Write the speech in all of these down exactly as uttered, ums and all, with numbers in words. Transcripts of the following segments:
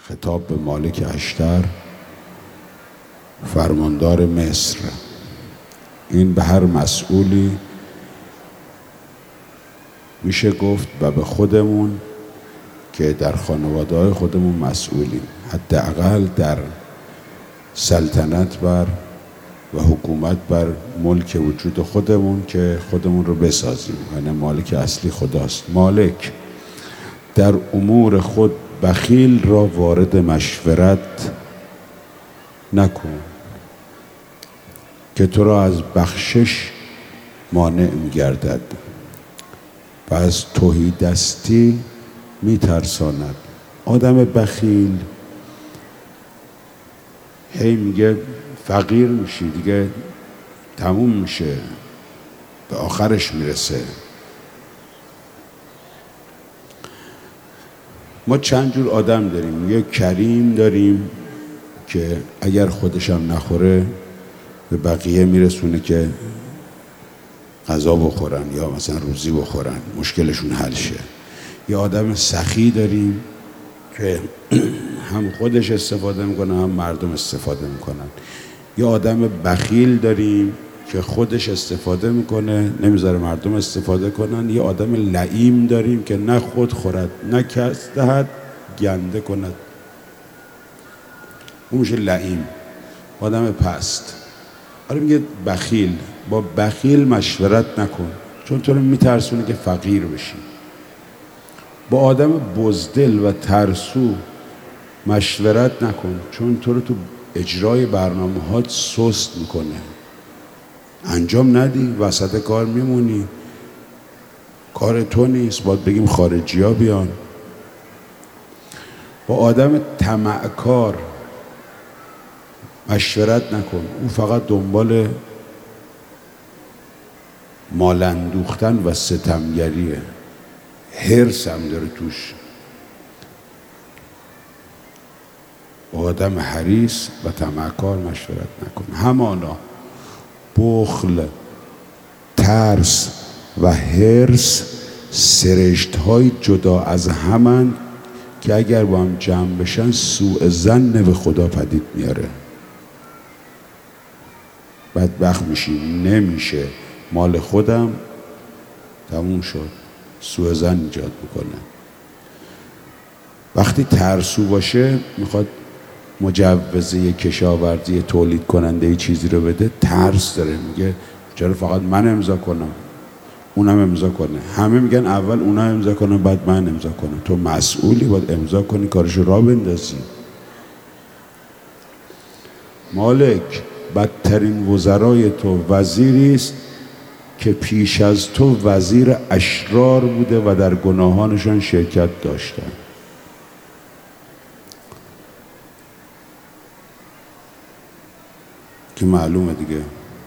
خطاب به مالک اشتر فرماندار مصر. این به هر مسئولی میشه گفت و به خودمون که در خانواده های خودمون مسئولیم، حداقل در سلطنت بر و حکومت بر ملک وجود خودمون که خودمون رو بسازیم. یعنی مالک اصلی خداست. مالک در امور خود بخیل را وارد مشورت نکن که تو را از بخشش مانع می‌گردد و از تهیدستی می‌ترساند. آدم بخیل هی میگه فقیر میشی دیگه، تموم میشه، به آخرش میرسه. ما چند جور آدم داریم. یه کریم داریم که اگر خودشم نخوره به بقیه میرسونه که غذا بخورن یا مثلا روزی بخورن، مشکلشون حل شه. یه آدم سخی داریم که هم خودش استفاده میکنه هم مردم استفاده میکنن. یه آدم بخیل داریم که خودش استفاده میکنه نمیذاره مردم استفاده کنن. یه آدم لئیم داریم که نه خود خورد نه کس دهد گنده کند. اون میشه لئیم، آدم پست. آره میگه بخیل. با بخیل مشورت نکن چون تو رو میترسونه که فقیر بشی. با آدم بزدل و ترسو مشورت نکن چون تو رو تو اجرای برنامه ها سست میکنه. انجام ندی، وسط کار میمونی، کار تو نیست، باید بگیم خارجی ها بیان. با آدم طمعکار مشورت نکن. اون فقط دنبال مال اندوختن و ستمگریه، حرص هم داره توش. با آدم حریص و طمعکار مشورت نکن. همانا بخل، ترس و حرص سرشت های جدا از همن که اگر با هم جمع بشن سوء ظن به خدا پدید میاره. بدبخت میشی. نمیشه، مال خودم، تموم شد. سوء ظن ایجاد میکنه. وقتی ترسو باشه میخواد مجوزه کشاورزی تولید کننده ای چیزی رو بده، ترس داره، میگه چرا فقط من امضا کنم، اونم امضا کنه. همه میگن اول اونا امضا کنن بعد من امضا کنم. تو مسئولی، باید امضا کنی، کارشو راه بندازی. مالک بدترین وزرای تو وزیری است که پیش از تو وزیر اشرار بوده و در گناهانشان شرکت داشتن. که معلومه دیگه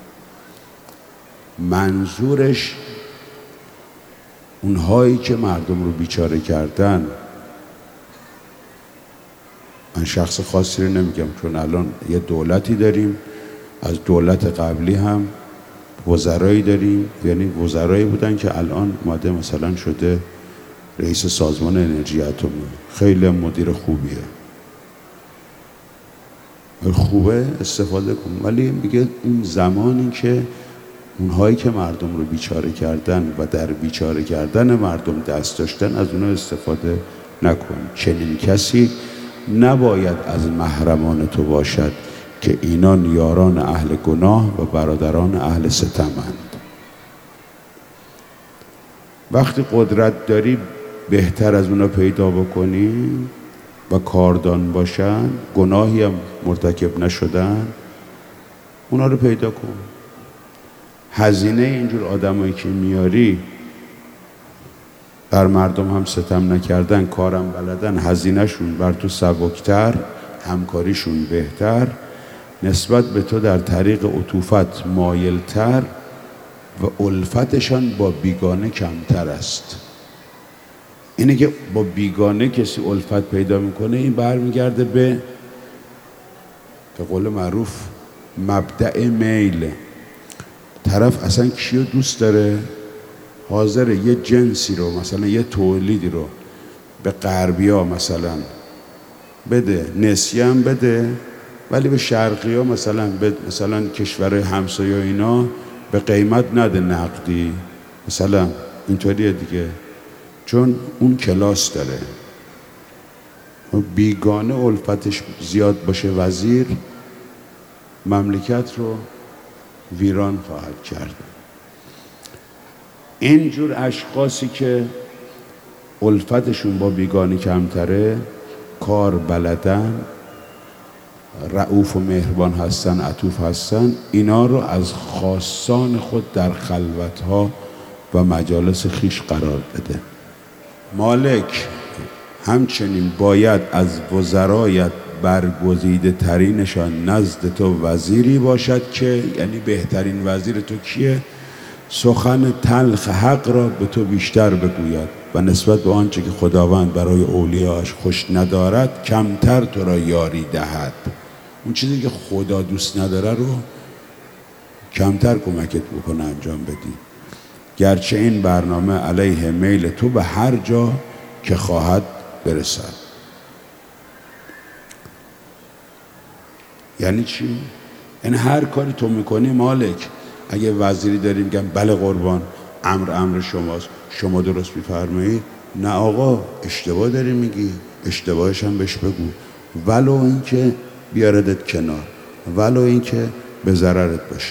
منظورش اونهایی که مردم رو بیچاره کردن. من شخص خاصی رو نمیگم چون الان یه دولتی داریم، از دولت قبلی هم وزرایی داریم، یعنی وزرایی بودن که الان اومده مثلا شده رئیس سازمان انرژی اتمی. خیلی مدیر خوبیه، خوبه، استفاده کن. ولی میگه اون زمانی که اونهایی که مردم رو بیچاره کردن و در بیچاره کردن مردم دست داشتن از اونها استفاده نکن. چنین کسی نباید از محرمان تو باشد که اینان یاران اهل گناه و برادران اهل ستمند. وقتی قدرت داری بهتر از اونا پیدا بکنی و کاردان باشن، گناهی هم مرتکب نشدن، اونا رو پیدا کن. هزینه اینجور آدمایی که میاری بر مردم هم ستم نکردن، کارم بلدن، هزینهشون بر تو سبکتر، همکاریشون بهتر، نسبت به تو در طریق عطوفت مایلتر و الفتشان با بیگانه کمتر است. اینه که با بیگانه کسی الفت پیدا میکنه، این برمیگرده به به قول معروف مبدأ میل. طرف اصلا کیو دوست داره؟ حاضره یه جنسی رو، مثلا یه تولیدی رو به غربیا مثلا بده، نسیه هم بده، ولی به شرقی ها مثلا به مثلا کشورهای همسایه اینا به قیمت نده نقدی، مثلا اینطوریه دیگه، چون اون کلاس داره. بیگانه الفتش زیاد باشه وزیر، مملکت رو ویران خواهد کرد. اینجور اشخاصی که الفتشون با بیگانه کمتره، کار بلدن، رؤوف و مهربان هستن، عطوف هستن، اینا رو از خاصان خود در خلوتها و مجالس خیش قرار بده. مالک همچنین باید از وزرایت برگزیده ترینشان نزد تو وزیری باشد که، یعنی بهترین وزیر تو کیه؟ سخن تلخ حق را به تو بیشتر بگوید و نسبت به آنچه که خداوند برای اولیاش خوش ندارد کمتر تو را یاری دهد. اون چیزی که خدا دوست نداره رو کمتر کمکت بکنه انجام بدی، گرچه این برنامه علیه میل تو به هر جا که خواهد برسد. یعنی چی؟ یعنی هر کاری تو میکنی مالک، اگه وزیری داری میگن بله قربان، امر امر شماست، شما درست میفرمایید، نه آقا اشتباه داری میگی، اشتباهش هم بهش بگو، ولو اینکه بیاردت کنار، ولو اینکه به ضررت باشه.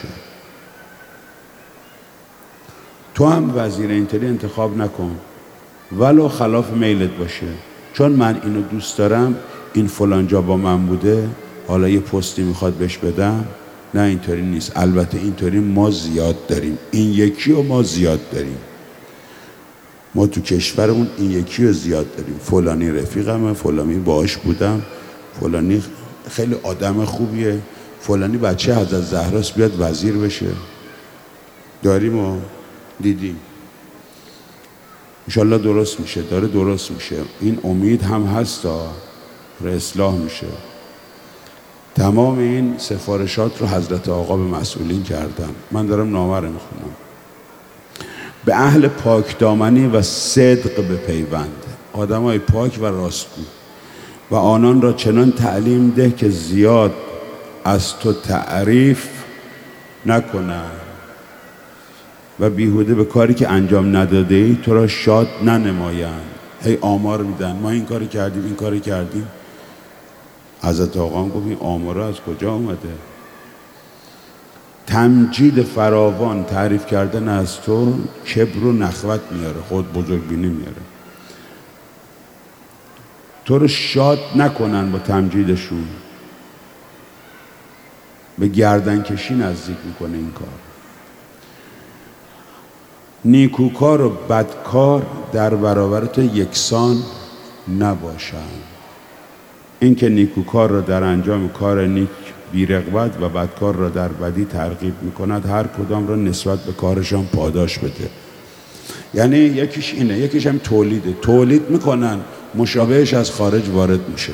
تو هم وزیر اینطوری انتخاب نکن، ولو خلاف میلت باشه، چون من اینو دوست دارم، این فلان جا با من بوده، حالا یه پستی میخواد بهش بدم. نه اینطوری نیست. البته اینطوری ما زیاد داریم، این یکی رو ما زیاد داریم، ما تو کشورمون این یکی رو زیاد داریم. فلانی رفیقمه، فلانی باهاش بودم، فلانی خیلی آدم خوبیه، فلانی بچه حضرت زهراست بیاد وزیر بشه. داریم و دیدیم. انشالله درست میشه، داره درست میشه، این امید هم هست تا اصلاح میشه. تمام این سفارشات رو حضرت آقا به مسئولین کردن. من دارم نامه رو میخونم. به اهل پاک دامنی و صدق به پیوند، آدم های پاک و راستگو، و آنان را چنان تعلیم ده که زیاد از تو تعریف نکنند و بیهوده به کاری که انجام نداده ای تو را شاد ننمایند. هی آمار میدن، ما این کاری کردیم، این کاری کردیم. حضرت آقا هم گفت این آمار از کجا اومده؟ تمجید فراوان تعریف کردن از تو کبر و نخوت میاره، خود بزرگبینی میاره. تو رو شاد نکنن با تمجیدشون، به گردن کشی نزدیک میکنه این کار. نیکوکار و بدکار در برابر تو یکسان نباشند. این که نیکوکار را در انجام کار نیک بی‌رغبت و بدکار را در بدی ترغیب میکند، هر کدام را نسبت به کارشان پاداش بده. یعنی یکیش اینه، یکیش هم تولیده. تولید میکنن، مشابهش از خارج وارد میشه.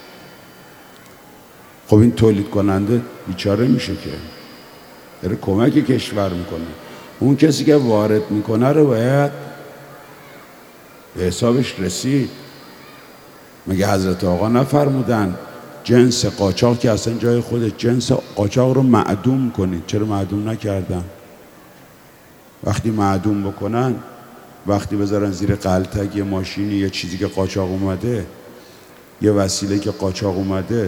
خب این تولید کننده بیچاره میشه که داره کمک کشور میکنه. اون کسی که وارد میکنه رو باید به حسابش رسید. مگه حضرت آقا نفرمودن جنس قاچاق که اصلا جای خودش، جنس قاچاق رو معدوم کنید؟ چرا معدوم نکردن؟ وقتی معدوم بکنن، وقتی بذارن زیر قلتک یه ماشینی، یه چیزی که قاچاق اومده، یه وسیله که قاچاق اومده،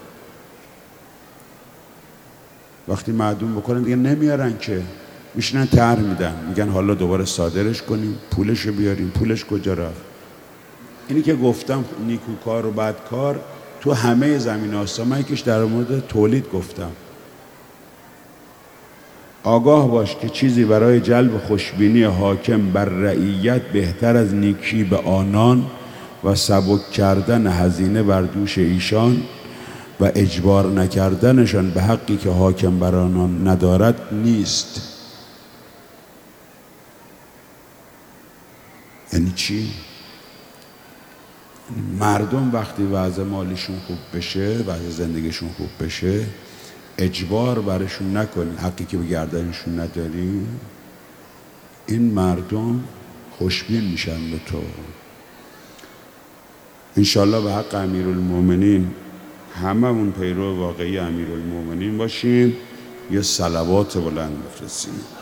وقتی معدوم بکنن دیگه نمیارن که، میشنن طرح میدن، میگن حالا دوباره صادرش کنیم، پولش رو بیاریم. پولش کجا رفت؟ اینی که گفتم نیکوکار و بدکار تو همه زمین هاست. من یکیش در مورد تولید گفتم. آگاه باش که چیزی برای جلب خوشبینی حاکم بر رعیت بهتر از نیکی به آنان و سبک کردن هزینه بر دوش ایشان و اجبار نکردنشان به حقی که حاکم بر آنان ندارد نیست. یعنی چی؟ مردم وقتی وضع مالیشون خوب بشه، وضع زندگیشون خوب بشه، اجبار برشون نکنی، حقی که به گردنشون نداری، این مردم خوشبین میشن به تو. انشالله به حق امیرالمومنین هممون پیرو واقعی امیرالمومنین باشیم. یه صلوات بلند بفرستیم.